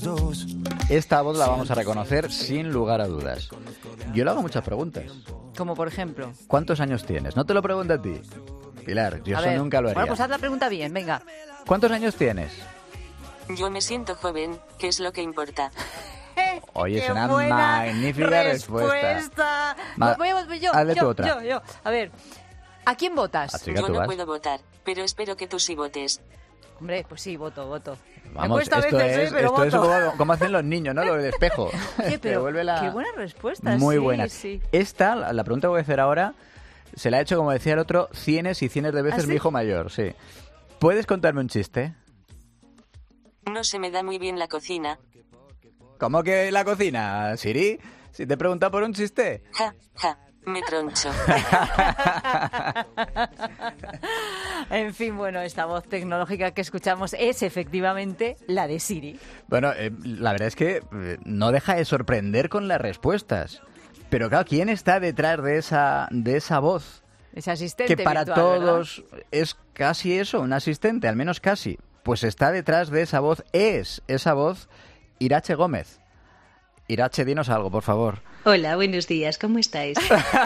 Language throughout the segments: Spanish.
dos. Esta voz la vamos a reconocer sin lugar a dudas. Yo le hago muchas preguntas. Como por ejemplo. ¿Cuántos años tienes? No te lo pregunto a ti, Pilar, yo A eso ver, nunca lo haría. Bueno, pues haz la pregunta bien, venga. ¿Cuántos años tienes? Yo me siento joven, ¿qué es lo que importa? Oye, es ¡Qué una buena magnífica respuesta. Voy yo, hazle tú otra. yo. A ver, ¿a quién votas? Ah, chica, Yo tú no vas. puedo votar, pero espero que tú sí votes. Hombre, pues sí, voto. Me Vamos, cuesta a esto veces, es, pero esto es voto. como hacen los niños, ¿no? Lo del espejo. Oye, Te pero vuelve la... qué buena respuesta. Muy sí, buena. Sí. Esta, la pregunta que voy a hacer ahora, se la ha hecho, como decía el otro, cientos y cientos de veces ¿Ah, sí? mi hijo mayor, sí. ¿Puedes contarme un chiste? No se me da muy bien la cocina. ¿Cómo que la cocina, Siri? Si te he preguntado por un chiste. Ja, me troncho. En fin, bueno, esta voz tecnológica que escuchamos es efectivamente la de Siri. Bueno, la verdad es que no deja de sorprender con las respuestas. Pero claro, ¿quién está detrás de esa voz? Ese asistente Que para virtual, todos es casi eso, un asistente, al menos casi. Pues está detrás de esa voz, es esa voz Irache Gómez. Irache, dinos algo, por favor. Hola, buenos días, ¿cómo estáis?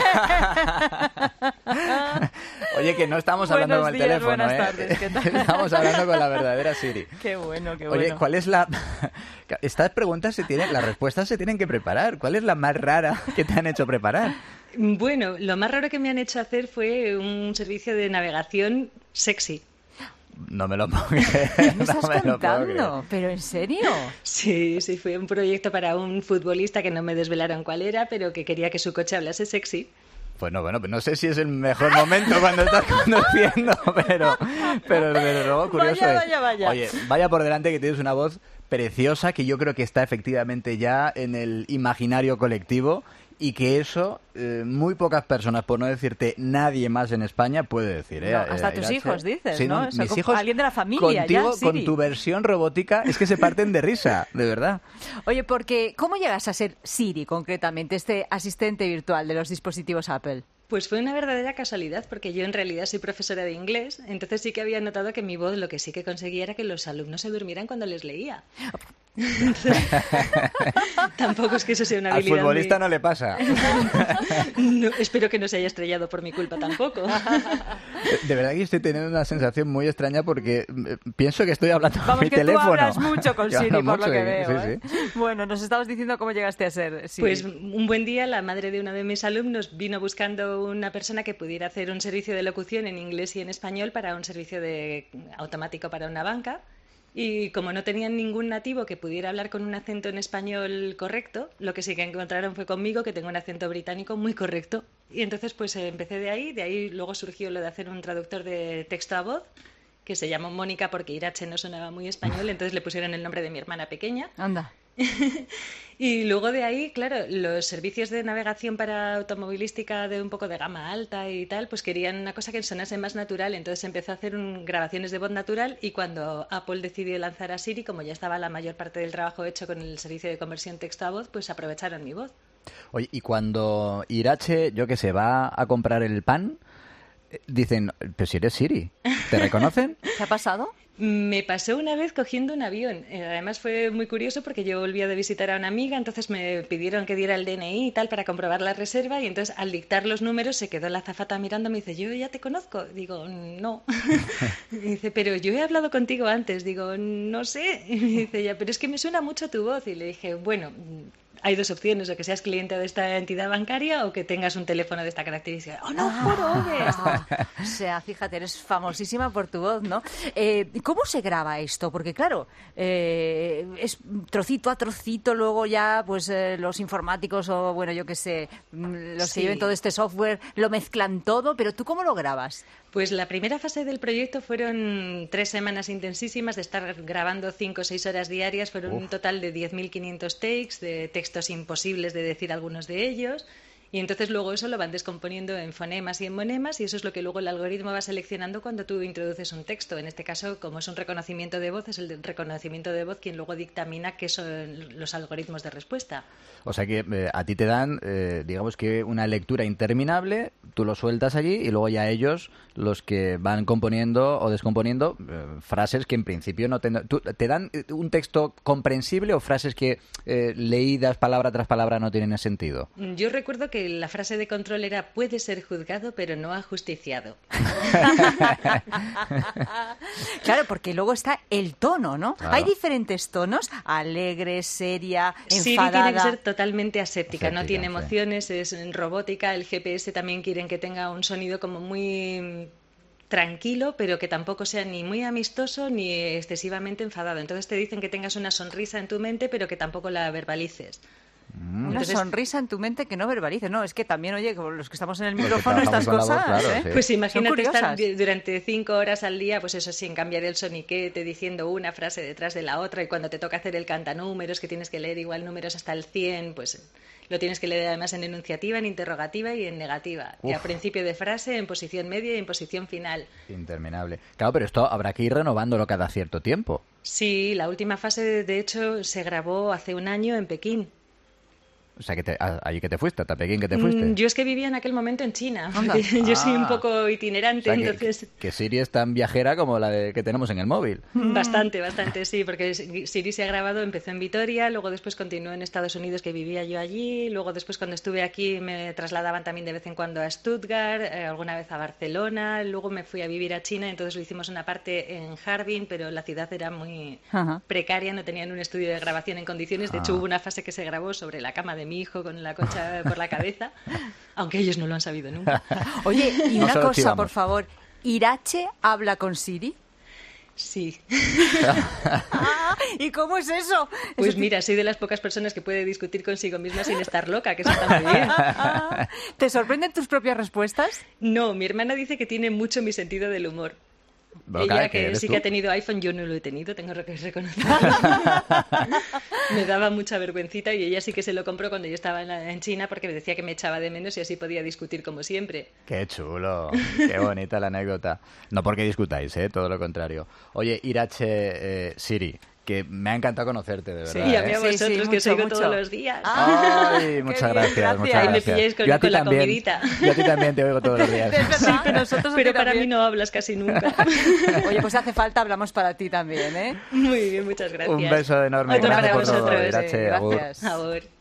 Oye, que no estamos hablando Buenos con el días, teléfono, buenas ¿eh? tardes, ¿qué tal? Estamos hablando con la verdadera Siri. Qué bueno, qué Oye, bueno. ¿cuál es la...? Estas preguntas las respuestas se tienen que preparar. ¿Cuál es la más rara que te han hecho preparar? Bueno, lo más raro que me han hecho hacer fue un servicio de navegación sexy. No me lo puedo creer. ¿Qué me estás no me lo puedo creer. contando? ¿Pero en serio? Sí, fue un proyecto para un futbolista que no me desvelaron cuál era, pero que quería que su coche hablase sexy. Bueno, no sé si es el mejor momento cuando estás conduciendo, pero desde luego curioso es. Vaya. Oye, vaya por delante que tienes una voz preciosa que yo creo que está efectivamente ya en el imaginario colectivo y que eso muy pocas personas, por no decirte nadie más en España, puede decir. No, hasta tus Irache. hijos, dices, Sí, ¿no? Eso, mis hijos, alguien de la familia, contigo, ya, Siri. con tu versión robótica, es que se parten de risa, de verdad. Oye, porque ¿cómo llegas a ser Siri, concretamente, este asistente virtual de los dispositivos Apple? Pues fue una verdadera casualidad, porque yo en realidad soy profesora de inglés, entonces sí que había notado que mi voz lo que sí que conseguía era que los alumnos se durmieran cuando les leía. Tampoco es que eso sea una Al habilidad. futbolista no le pasa. No, espero que no se haya estrellado por mi culpa tampoco. De verdad que yo estoy teniendo una sensación muy extraña porque pienso que estoy hablando Vamos, con mi que teléfono. tú hablas mucho con Yo Siri, hablo por lo mucho, que veo. sí, ¿eh? sí. Bueno, nos estabas diciendo cómo llegaste a ser Siri. Pues un buen día la madre de uno de mis alumnos vino buscando una persona que pudiera hacer un servicio de locución en inglés y en español para un servicio automático para una banca. Y como no tenían ningún nativo que pudiera hablar con un acento en español correcto, lo que sí que encontraron fue conmigo, que tengo un acento británico muy correcto. Y entonces pues empecé de ahí luego surgió lo de hacer un traductor de texto a voz, que se llamó Mónica porque Irache no sonaba muy español, entonces le pusieron el nombre de mi hermana pequeña. Anda. Y luego de ahí, claro, los servicios de navegación para automovilística de un poco de gama alta y tal, pues querían una cosa que sonase más natural, entonces empezó a hacer grabaciones de voz natural y cuando Apple decidió lanzar a Siri, como ya estaba la mayor parte del trabajo hecho con el servicio de conversión texto a voz, pues aprovecharon mi voz. Oye, y cuando Irache, yo que sé, va a comprar el pan, dicen, pero si eres Siri, ¿te reconocen? ¿Qué ha pasado? Me pasó una vez cogiendo un avión. Además fue muy curioso porque yo volvía de visitar a una amiga, entonces me pidieron que diera el DNI y tal para comprobar la reserva y entonces al dictar los números se quedó la azafata mirando y me dice, ¿yo ya te conozco? Digo, no. Y dice, pero yo he hablado contigo antes. Digo, no sé. Y me dice ya, pero es que me suena mucho tu voz. Y le dije, bueno, hay dos opciones, o que seas cliente de esta entidad bancaria o que tengas un teléfono de esta característica. ¡Oh, no, O sea, fíjate, eres famosísima por tu voz, ¿no? ¿Cómo se graba esto? Porque claro, es trocito a trocito, luego ya pues los informáticos o, bueno, yo qué sé, los que lleven todo este software lo mezclan todo, pero ¿tú cómo lo grabas? Pues la primera fase del proyecto fueron 3 semanas intensísimas de estar grabando 5 o 6 horas diarias. Fueron un total de 10.500 takes, de textos imposibles de decir algunos de ellos. Y entonces luego eso lo van descomponiendo en fonemas y en monemas y eso es lo que luego el algoritmo va seleccionando cuando tú introduces un texto. En este caso, como es un reconocimiento de voz, es el reconocimiento de voz quien luego dictamina qué son los algoritmos de respuesta. O sea que a ti te dan, digamos que una lectura interminable, tú lo sueltas allí y luego ya ellos los que van componiendo o descomponiendo frases que en principio no te... ¿Te dan un texto comprensible o frases que leídas palabra tras palabra no tienen sentido? Yo recuerdo que la frase de control era puede ser juzgado pero no ajusticiado. Claro, porque luego está el tono, ¿no? Claro. Hay diferentes tonos, alegre, seria, Siri enfadada. tiene que ser totalmente aséptica, no tiene sí. emociones, es robótica, el GPS también quieren que tenga un sonido como muy tranquilo, pero que tampoco sea ni muy amistoso ni excesivamente enfadado. Entonces te dicen que tengas una sonrisa en tu mente, pero que tampoco la verbalices. Una Entonces, sonrisa en tu mente que no verbalices. No, es que también, oye, como los que estamos en el Los que micrófono, estas trabajamos con la cosas, voz, claro, ¿eh? sí. pues Son imagínate estar curiosas. durante 5 horas al día, pues eso, sin cambiar el soniquete, diciendo una frase detrás de la otra, y cuando te toca hacer el cantanúmeros, que tienes que leer igual números hasta el 100, pues lo tienes que leer además en enunciativa, en interrogativa y en negativa. Y a principio de frase, en posición media y en posición final. Interminable. Claro, pero esto habrá que ir renovándolo cada cierto tiempo. Sí, la última fase, de hecho, se grabó hace un año en Pekín. O sea, allí que te fuiste, hasta Pekín que te fuiste. Yo es que vivía en aquel momento en China, Anda. porque yo soy un Ah. poco O itinerante, sea, entonces... que Siri es tan viajera como la que tenemos en el móvil. Bastante, sí, porque Siri se ha grabado, empezó en Vitoria, luego después continuó en Estados Unidos, que vivía yo allí, luego después cuando estuve aquí me trasladaban también de vez en cuando a Stuttgart, alguna vez a Barcelona, luego me fui a vivir a China, entonces lo hicimos una parte en Harbin, pero la ciudad era muy Ajá. precaria, no tenían un estudio de grabación en condiciones, de hecho hubo una fase que se grabó sobre la cama de mi hijo con la concha por la cabeza, aunque ellos no lo han sabido nunca. Oye, y una Nosotros cosa, íbamos. por favor. ¿Irache habla con Siri? Sí. ¿Y cómo es eso? Pues mira, soy de las pocas personas que puede discutir consigo misma sin estar loca, que eso está muy bien. ¿Te sorprenden tus propias respuestas? No, mi hermana dice que tiene mucho mi sentido del humor. Bueno, Ella claro, que eres sí tú. que ha tenido iPhone, yo no lo he tenido, tengo que reconocerlo. Me daba mucha vergüencita y ella sí que se lo compró cuando yo estaba en China porque me decía que me echaba de menos y así podía discutir como siempre. Qué chulo, qué bonita la anécdota. No porque discutáis, todo lo contrario. Oye, Irache, Siri, que me ha encantado conocerte, de verdad. Sí, Y a mí a Sí, vosotros, sí, que os mucho, oigo mucho. todos los días. Ay, Qué muchas bien, gracias, gracias. muchas Ahí me gracias. pilláis Yo a ti con la también. comidita. Yo a ti también te oigo todos los días. Es verdad, nosotros a ti Pero para mí también. no hablas casi nunca. Oye, pues si hace falta, hablamos para ti también, ¿eh? Muy bien, muchas gracias. Un beso enorme. Otro Gracias para por todo, vosotros. Irache, agur. Gracias. Ahora.